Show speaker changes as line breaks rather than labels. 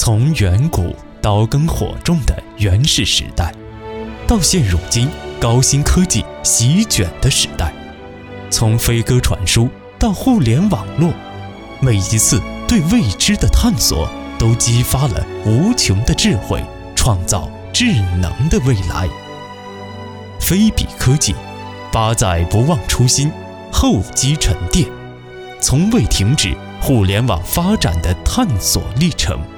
从远古刀耕火种的原始时代，到现如今高新科技席卷的时代，从飞鸽传书到互联网络，每一次对未知的探索都激发了无穷的智慧，创造智能的未来。飞比科技8载不忘初心，厚积沉淀，从未停止互联网发展的探索历程。